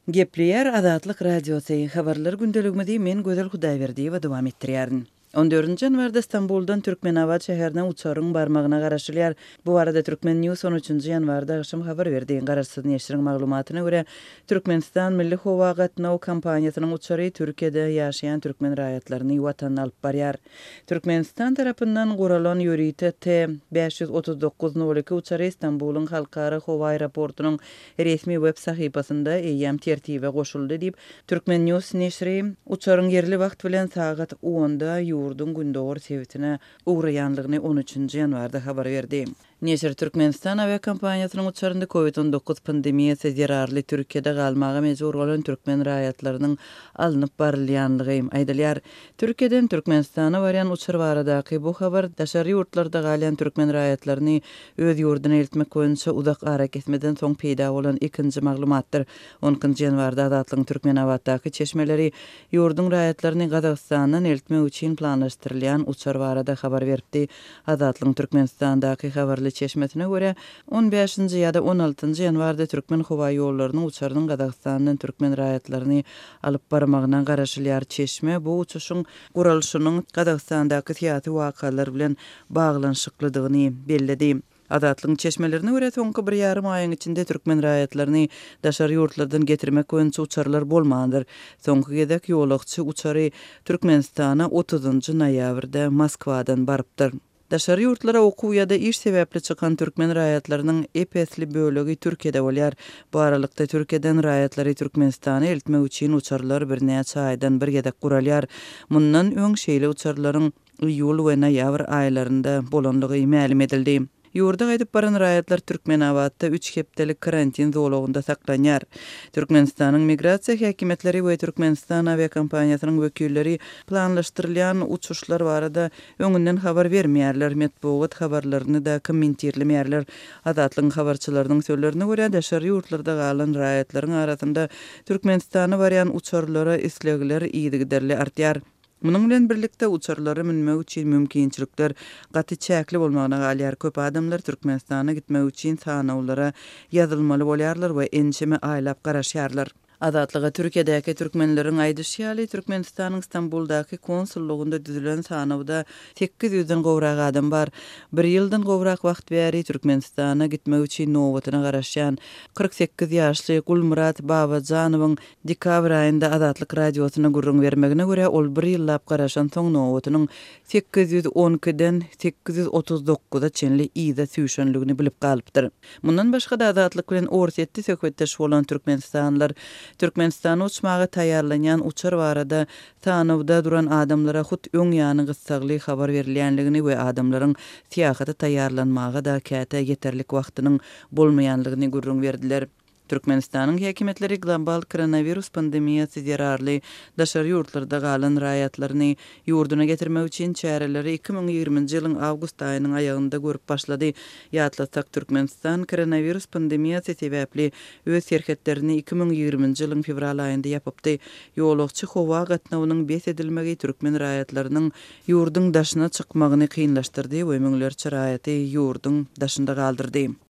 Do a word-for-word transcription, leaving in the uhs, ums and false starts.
Gepleyer Azatlyk radiosu habarlar gündeligimizde men Gözel Hudaýberdiýewa dowam etdirýärin. on dördünji ýanwarda Istanbuldan Türkmenabad şäherine uçaryň barmagyna garaşylýar. Bu arada Türkmen News on üçünji ýanwarda akşam habar berdiň garaşsyz neşriň maglumatyna görä, Türkmenistan Milli Howa gatnaw kampaniýasynyň uçary Türkiýede ýaşaýan türkmen raýatlaryny watanan alyp barýar. Türkmenistan tarapyndan guralan ýörite T beş yüz otuz dokuz nol iki uçary Istanbulyň halkara howa aeroportunyň resmi web sahypasynda eýýäm tertibe goşuldy diýip Türkmen News neşri uçaryň yerli wagt bilen sagat onda ýurdun gündogor sebitine uğrayanlygyny on üçünji ýanwarda habar berdi. Neşir Türkmenistan aviakompaniýasynyň uçarynda covid on dokuz pandemiýasy zerarly Türkiýede galmaga mejbur bolan türkmen raýatlarynyň alınıp barylýanlygy aýdylýar. Türkiýeden Türkmenistana barýan uçar baradaky bu habar daşary ýurtlarda galýan türkmen raýatlaryny öz ýurduna eltmek boýunça uzak ara kesmeden soň peýda bolan ikinji maglumatdyr. on üçünji ýanwarda Azatlyň Türkmenabaddaky çeşmeleri ýurdun raýatlaryny Gazagstandan eltmek üçin planlaşdyrylýan uçar barada habar berdi. Azatlyň Türkmenistandaky habarly çeşmetine göre on beşinji ýa-da on altynji ýanwarda türkmen howa ýollarynyň uçarynyň Gazagstandan türkmen raýatlaryny alyp barmagyna garaşylýar çeşme bu uçuşyň guralyşynyň Gazagstandaky syýasy wakalar bilen baglanşyklydygyny belledi. Azatlyň çeşmelerine göre soňky bir ýarym aýyň içinde türkmen raýatlaryny daşary ýurtlardan getirmek boýunça uçarlar bolmandyr. Soňky gezek ýolagçy uçary Türkmenistana otuzunji noýabrda Moskwadan barypdyr. Daşary ýurtlara okuw ýa-da iş sebäpli çykan türkmen raýatlarynyň epesli bölegi Türkiýede bolýar. Bu aralykda Türkiýeden raýatlary Türkmenistana eltmek üçin uçarlar bir näçe aýdan bir gezek guralýar. Mundan öň şeýle uçarlaryň iýul we noýabr aýlarynda bolanlygy ma'lum edildi. Ýurda gaýdyp baran raýatlar Türkmenabadda üç hepdelik karantin zolagynda saklanýar. Türkmenistanyň migrasiýa häkimetleri we Türkmenistan aviakompaniýasynyň wekilleri planlaşdyrylýan uçuşlar barada öňünden habar bermeýärler, medeniýet habarlaryny da kommentirlemýärler. Azatlyň habarçylarynyň sözlerine görä, daşary ýurtlarda galan raýatlaryň arasynda Türkmenistana barýan uçarlara islegler iýdigiderli artýar. Munun bilen birlikde uçarlary minmek üçin mümkinçilikler gaty çäkli bolmagyna galýar. Köp adamlar Türkmenistana gitmek üçin sanawlara ýazylmaly bolýarlar we ençeme aýlap garaşýarlar. Azatlyga Türkiýedäki türkmenleriň aýdyşýaly Türkmenistanyň Istanbuldaky konsullugynda düzülen sanawda sekiz ýüzden gowrak adam bar. Bir ýyldan gowrak wagt bäri Türkmenistana gitmek üçin nowatyna garaşýan kırk sekiz ýaşly Gulmurat Babajanowyň dekabr aýynda Azatlyk radiosyna gurrun bermegine görä ol bir ýyllap garaşan soň nowatynyň sekiz ýüz on ikiden sekiz ýüz otuz dokuza çenli ýyza süýşenligini bilip galypdyr. Mundan başga da Azatlyk bilen orsetdi söhbetdeş bolan türkmenistanlar Türkmenistana uçmaga taýarlanýan uçar barada tanawda duran adamlara hut öň ýany gysagly habar berilýänligini we adamlaryň syýahaty taýarlanmaga da käte ýeterlik wagtynyň bolmaýanlygyny gurrun berdiler. Türkmenistanyň häkimetleri global koronavirus pandemiýasy zerarly daşary ýurtlarda galan raýatlaryny ýurduna getirmek üçin çäreleri iki bin ýigriminji ýylyň awgust aýynyň aýagynda görüp başlady. Ýatlasak Türkmenistan koronavirus pandemiýasy sebäpli öz serhetlerini iki bin ýigriminji ýylyň fevral aýynda ýapypdy. Ýolagçy howa gatnawynyň bes edilmegi türkmen raýatlarynyň ýurdun daşyna çykmagyny kynlaşdyrdy we müňlerçe raýaty ýurdun daşynda galdyrdy.